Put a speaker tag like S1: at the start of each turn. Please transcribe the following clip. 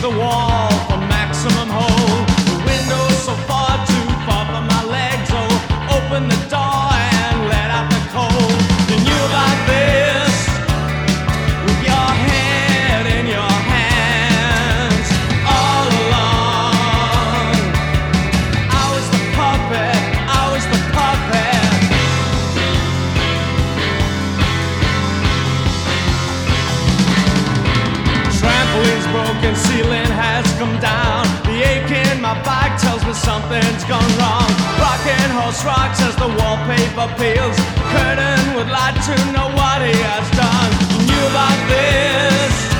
S1: the wall for maximum hold. The window's so far too far for my legs. Oh, open the door and let out the cold. You knew about this with your head in your hands all along. I was the puppet, I was the puppet. Trampoline's broken, ceiling has come down. The ache in my back tells me something's gone wrong. Rocking horse rocks as the wallpaper peels. Curtain would like to know what he has done. You knew about this